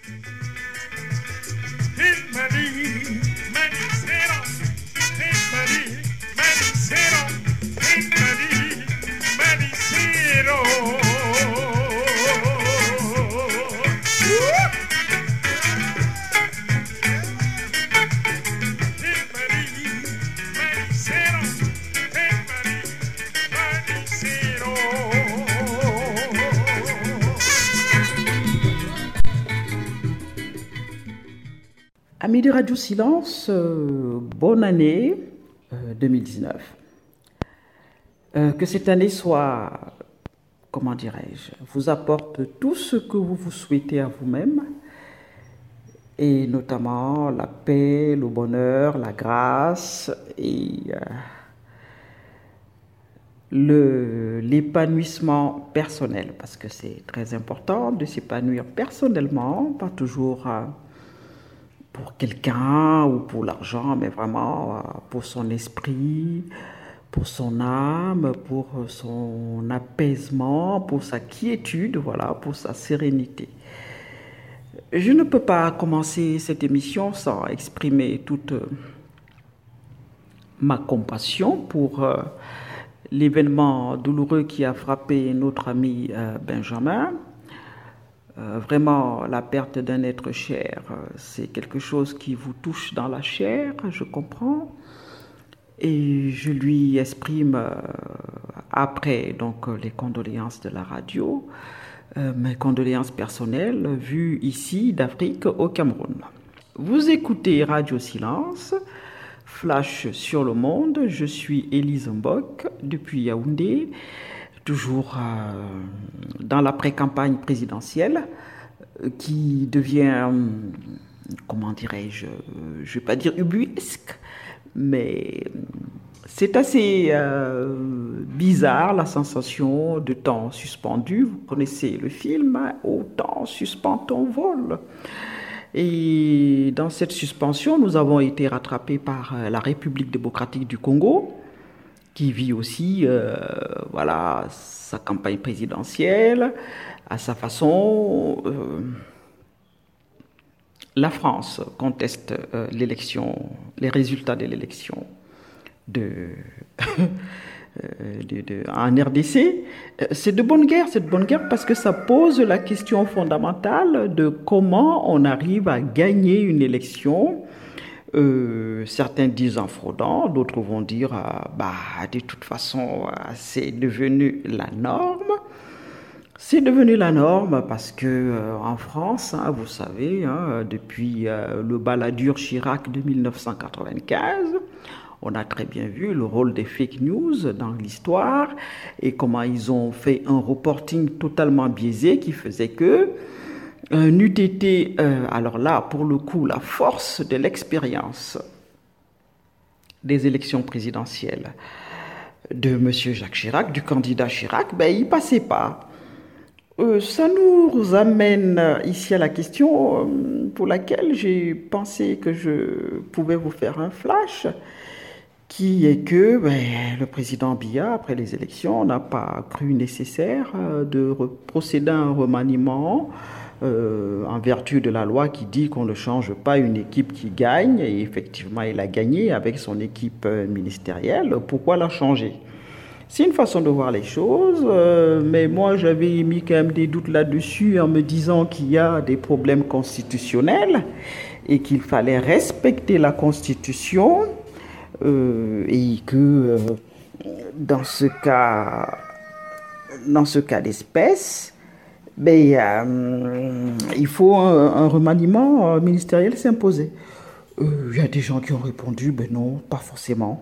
Amis de Radio Silence, bonne année 2019. Que cette année soit, comment dirais-je, vous apporte tout ce que vous vous souhaitez à vous-même, et notamment la paix, le bonheur, la grâce et l'épanouissement personnel, parce que c'est très important de s'épanouir personnellement, pas toujours pour quelqu'un ou pour l'argent, mais vraiment pour son esprit, pour son âme, pour son apaisement, pour sa quiétude, voilà, pour sa sérénité. Je ne peux pas commencer cette émission sans exprimer toute ma compassion pour l'événement douloureux qui a frappé notre ami Benjamin. Vraiment, la perte d'un être cher, c'est quelque chose qui vous touche dans la chair, je comprends. Et je lui exprime après donc les condoléances de la radio, mes condoléances personnelles vues ici d'Afrique au Cameroun. Vous écoutez Radio Silence, Flash sur le monde. Je suis Élise Mbok depuis Yaoundé, toujours dans la pré-campagne présidentielle qui devient, comment dirais-je, je ne vais pas dire ubuesque, mais c'est assez bizarre la sensation de temps suspendu. Vous connaissez le film, au temps suspend ton vol. Et dans cette suspension, nous avons été rattrapés par la République démocratique du Congo, qui vit aussi voilà, sa campagne présidentielle à sa façon. La France conteste les résultats de l'élection en RDC. C'est de bonne guerre parce que ça pose la question fondamentale de comment on arrive à gagner une élection. Certains disent en fraudant, d'autres vont dire de toute façon c'est devenu la norme. C'est devenu la norme parce que en France, vous savez, depuis le baladur Chirac de 1995, on a très bien vu le rôle des fake news dans l'histoire et comment ils ont fait un reporting totalement biaisé qui faisait que n'eût été, alors là, pour le coup, la force de l'expérience des élections présidentielles de M. Jacques Chirac, du candidat Chirac, il ne passait pas. Ça nous amène ici à la question pour laquelle j'ai pensé que je pouvais vous faire un flash, qui est que le président Biya, après les élections, n'a pas cru nécessaire de procéder à un remaniement en vertu de la loi qui dit qu'on ne change pas une équipe qui gagne, et effectivement il a gagné avec son équipe ministérielle. Pourquoi la changer ? C'est une façon de voir les choses, mais moi j'avais émis quand même des doutes là-dessus en me disant qu'il y a des problèmes constitutionnels et qu'il fallait respecter la Constitution et que dans ce cas d'espèce, il faut un remaniement ministériel s'imposer. Il y a des gens qui ont répondu, non, pas forcément.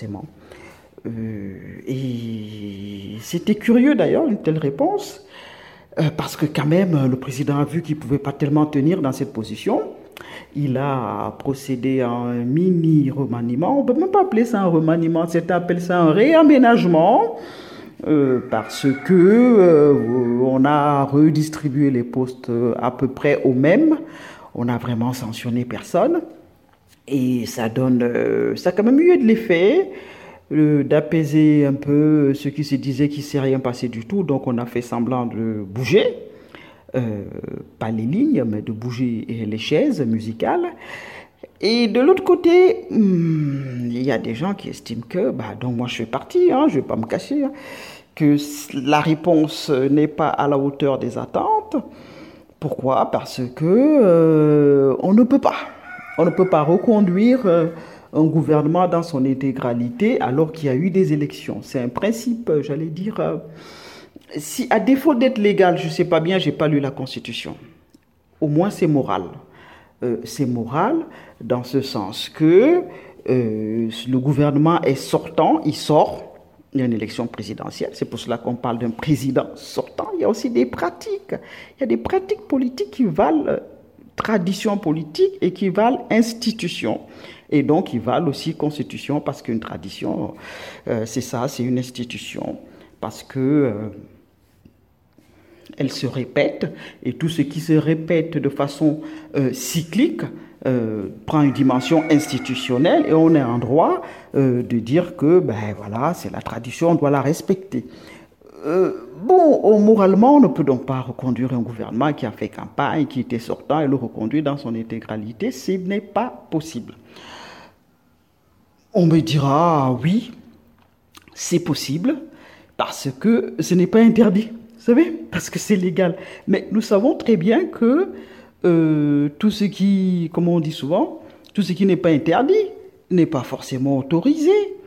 Et c'était curieux d'ailleurs, une telle réponse, parce que quand même, le président a vu qu'il ne pouvait pas tellement tenir dans cette position. Il a procédé à un mini-remaniement. On ne peut même pas appeler ça un remaniement, on appelle ça un réaménagement, parce que on a redistribué les postes à peu près aux mêmes. On n'a vraiment sanctionné personne. Et ça a quand même eu de l'effet d'apaiser un peu ceux qui se disaient qu'il ne s'est rien passé du tout. Donc on a fait semblant de bouger. pas les lignes, mais de bouger les chaises musicales. Et de l'autre côté, il y a des gens qui estiment que, donc moi je fais partie, je ne vais pas me cacher, que la réponse n'est pas à la hauteur des attentes. Pourquoi? Parce que on ne peut pas. On ne peut pas reconduire un gouvernement dans son intégralité alors qu'il y a eu des élections. C'est un principe, j'allais dire, si à défaut d'être légal, je ne sais pas bien, je n'ai pas lu la Constitution. Au moins c'est moral. C'est moral dans ce sens que le gouvernement est sortant, il sort. Il y a une élection présidentielle, c'est pour cela qu'on parle d'un président sortant. Il y a aussi des pratiques. Il y a des pratiques politiques qui valent tradition politique et qui valent institution. Et donc, qui valent aussi constitution parce qu'une tradition, c'est ça, c'est une institution. Parce que elle se répète et tout ce qui se répète de façon cyclique prend une dimension institutionnelle et on est en droit de dire que voilà, c'est la tradition, on doit la respecter. Moralement, on ne peut donc pas reconduire un gouvernement qui a fait campagne, qui était sortant et le reconduire dans son intégralité, ce n'est pas possible. On me dira, oui, c'est possible parce que ce n'est pas interdit. Vous savez, parce que c'est légal. Mais nous savons très bien que tout ce qui, comme on dit souvent, tout ce qui n'est pas interdit n'est pas forcément autorisé.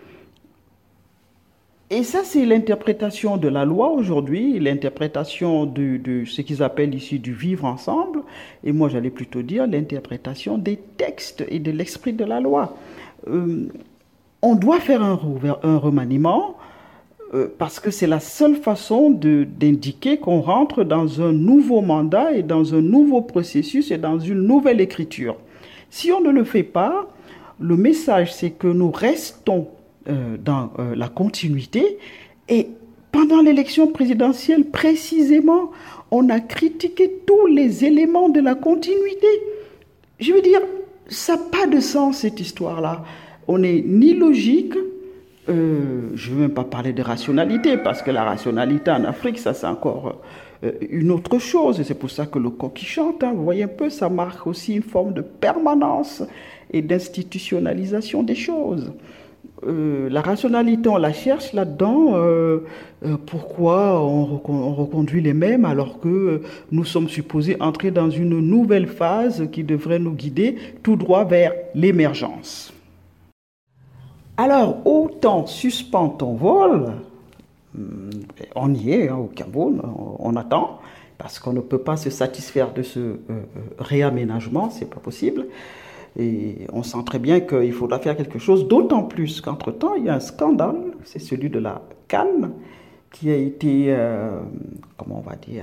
Et ça, c'est l'interprétation de la loi aujourd'hui, l'interprétation de ce qu'ils appellent ici du vivre ensemble. Et moi, j'allais plutôt dire l'interprétation des textes et de l'esprit de la loi. On doit faire un remaniement parce que c'est la seule façon d'indiquer qu'on rentre dans un nouveau mandat et dans un nouveau processus et dans une nouvelle écriture. Si on ne le fait pas, le message c'est que nous restons dans la continuité et pendant l'élection présidentielle précisément, on a critiqué tous les éléments de la continuité. Je veux dire, ça n'a pas de sens cette histoire-là. On n'est ni logique. Je ne veux même pas parler de rationalité, parce que la rationalité en Afrique, ça c'est encore une autre chose. Et c'est pour ça que le coq qui chante, vous voyez un peu, ça marque aussi une forme de permanence et d'institutionnalisation des choses. La rationalité, on la cherche là-dedans. Pourquoi on reconduit les mêmes alors que nous sommes supposés entrer dans une nouvelle phase qui devrait nous guider tout droit vers l'émergence. Alors, autant suspend ton vol, on y est au Cameroun, on attend, parce qu'on ne peut pas se satisfaire de ce réaménagement, c'est pas possible. Et on sent très bien qu'il faudra faire quelque chose, d'autant plus qu'entre-temps, il y a un scandale, c'est celui de la CAN, qui a été, comment on va dire,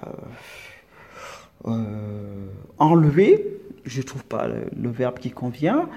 enlevé, je ne trouve pas le verbe qui convient,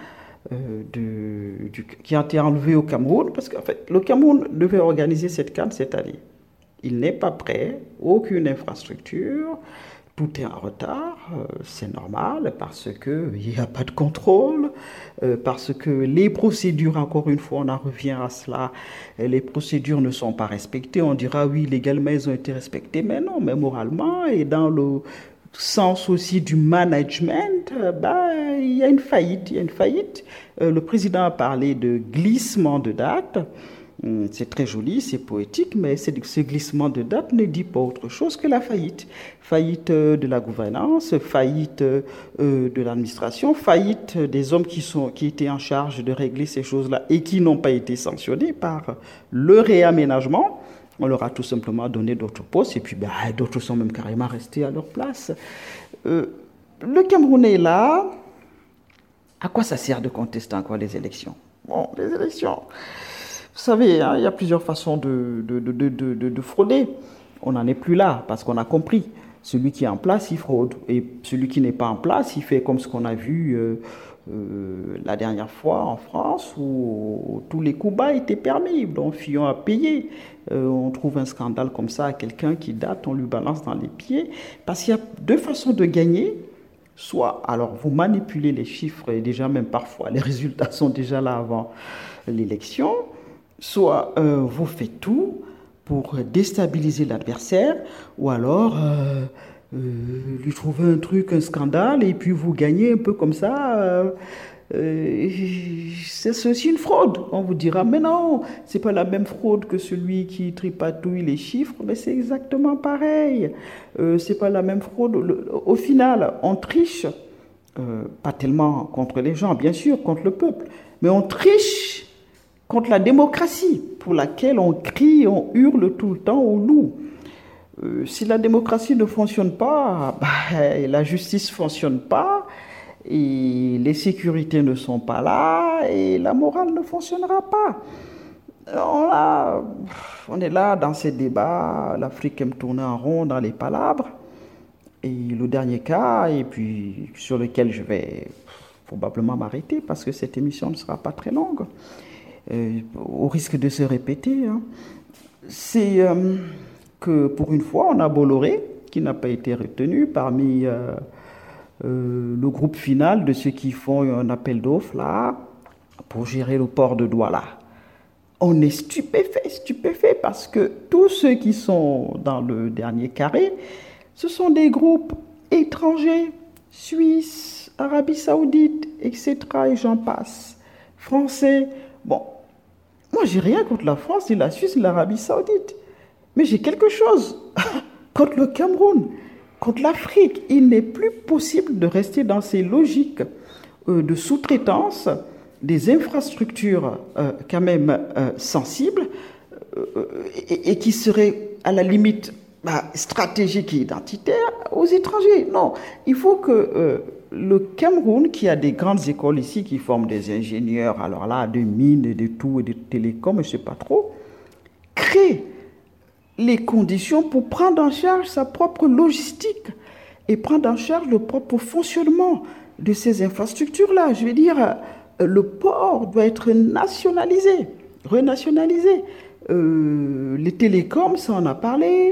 qui a été enlevé au Cameroun, parce qu'en fait, le Cameroun devait organiser cette CAN cette année. Il n'est pas prêt, aucune infrastructure, tout est en retard, c'est normal, parce qu'il n'y a pas de contrôle, parce que les procédures, encore une fois, on en revient à cela, les procédures ne sont pas respectées. On dira, oui, légalement, elles ont été respectées, mais non, mais moralement, et dans le sens aussi du management, il y a une faillite. Le président a parlé de glissement de date. C'est très joli, c'est poétique, mais ce glissement de date ne dit pas autre chose que la faillite. Faillite de la gouvernance, faillite de l'administration, faillite des hommes qui étaient en charge de régler ces choses-là et qui n'ont pas été sanctionnés par le réaménagement. On leur a tout simplement donné d'autres postes et puis d'autres sont même carrément restés à leur place. Le Cameroun est là. À quoi ça sert de contester encore les élections? Bon, les élections, vous savez, il y a plusieurs façons de frauder. On n'en est plus là parce qu'on a compris. Celui qui est en place, il fraude. Et celui qui n'est pas en place, il fait comme ce qu'on a vu la dernière fois en France où tous les coups bas étaient permis. Donc Fillon a payé. On trouve un scandale comme ça à quelqu'un qui date, on lui balance dans les pieds. Parce qu'il y a deux façons de gagner. Soit, alors vous manipulez les chiffres et déjà même parfois les résultats sont déjà là avant l'élection. Soit vous faites tout pour déstabiliser l'adversaire ou alors lui trouver un truc, un scandale, et puis vous gagnez un peu comme ça. C'est aussi une fraude. On vous dira, mais non, c'est pas la même fraude que celui qui tripatouille les chiffres, mais c'est exactement pareil. C'est pas la même fraude. Au final, on triche, pas tellement contre les gens, bien sûr, contre le peuple, mais on triche contre la démocratie, pour laquelle on crie, on hurle tout le temps au loup. Si la démocratie ne fonctionne pas, la justice ne fonctionne pas, et les sécurités ne sont pas là, et la morale ne fonctionnera pas. On est là dans ces débats, l'Afrique aime tourner en rond dans les palabres. Et le dernier cas, et puis sur lequel je vais probablement m'arrêter, parce que cette émission ne sera pas très longue, au risque de se répéter, hein, c'est que pour une fois, on a Bolloré, qui n'a pas été retenu parmi le groupe final de ceux qui font un appel d'offres là, pour gérer le port de Douala. On est stupéfait, parce que tous ceux qui sont dans le dernier carré, ce sont des groupes étrangers, Suisse, Arabie Saoudite, etc. et j'en passe. Français. Bon, moi j'ai rien contre la France, ni la Suisse, ni l'Arabie Saoudite. Mais j'ai quelque chose contre le Cameroun, contre l'Afrique. Il n'est plus possible de rester dans ces logiques de sous-traitance des infrastructures quand même sensibles et qui seraient à la limite stratégique et identitaire aux étrangers. Non, il faut que le Cameroun, qui a des grandes écoles ici qui forment des ingénieurs, alors là, de mines et de tout, et de télécoms, je ne sais pas trop, crée les conditions pour prendre en charge sa propre logistique et prendre en charge le propre fonctionnement de ces infrastructures-là. Je veux dire, le port doit être nationalisé, renationalisé. Les télécoms, ça en a parlé,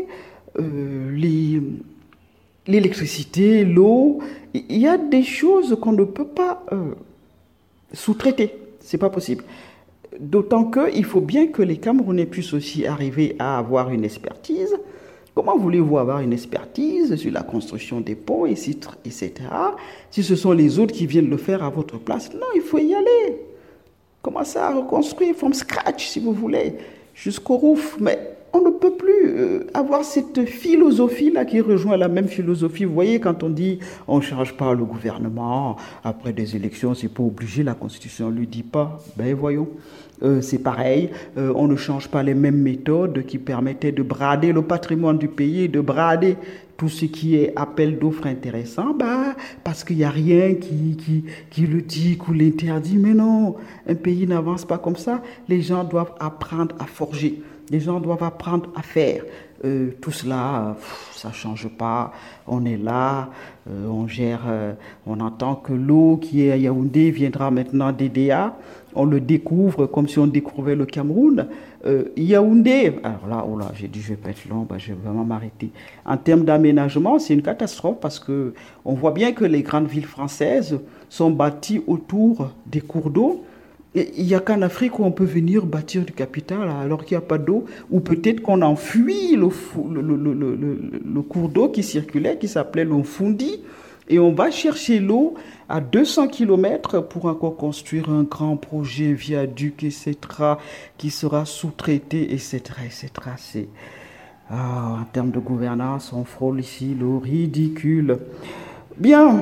l'électricité, l'eau, il y a des choses qu'on ne peut pas sous-traiter, c'est pas possible. D'autant qu'il faut bien que les Camerounais puissent aussi arriver à avoir une expertise. Comment voulez-vous avoir une expertise sur la construction des ponts, etc., si ce sont les autres qui viennent le faire à votre place? Non, il faut y aller. Commencez à reconstruire from scratch, si vous voulez, jusqu'au roof. Mais on ne peut plus avoir cette philosophie-là qui rejoint la même philosophie. Vous voyez, quand on dit on ne change pas le gouvernement, après des élections, c'est pas obligé, la Constitution ne le dit pas. Ben voyons, c'est pareil, on ne change pas les mêmes méthodes qui permettaient de brader le patrimoine du pays, de brader tout ce qui est appel d'offres intéressant, parce qu'il n'y a rien qui le dit ou l'interdit. Mais non, un pays n'avance pas comme ça. Les gens doivent apprendre à forger. Les gens doivent apprendre à faire. Tout cela, ça ne change pas. On est là, on gère, on entend que l'eau qui est à Yaoundé viendra maintenant d'EDA. On le découvre comme si on découvrait le Cameroun. Yaoundé, alors là, j'ai dit je vais pas être long, je vais vraiment m'arrêter. En termes d'aménagement, c'est une catastrophe parce que on voit bien que les grandes villes françaises sont bâties autour des cours d'eau. Il n'y a qu'en Afrique où on peut venir bâtir du capital alors qu'il n'y a pas d'eau, ou peut-être qu'on enfuit le cours d'eau qui circulait, qui s'appelait l'Onfundi, et on va chercher l'eau à 200 km pour encore construire un grand projet, viaduc, etc., qui sera sous-traité, etc., etc. En termes de gouvernance, on frôle ici le ridicule. Bien.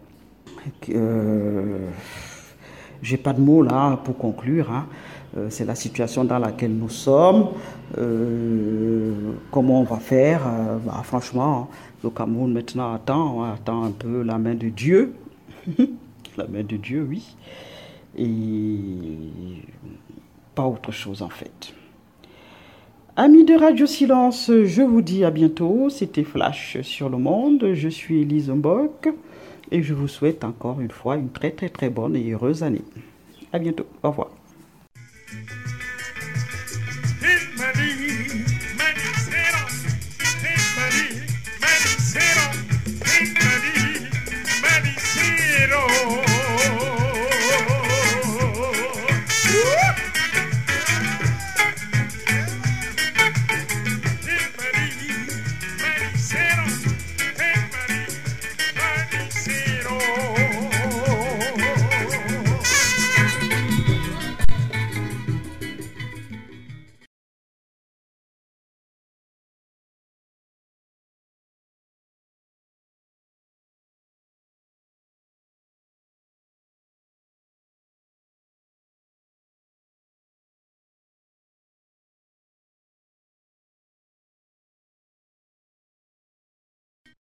J'ai pas de mots là pour conclure. C'est la situation dans laquelle nous sommes. Comment on va faire? Franchement, le Cameroun maintenant attend un peu la main de Dieu. La main de Dieu, oui. Et pas autre chose en fait. Amis de Radio Silence, je vous dis à bientôt. C'était Flash sur le monde. Je suis Elise Mbok. Et je vous souhaite encore une fois une très très très bonne et heureuse année. À bientôt. Au revoir.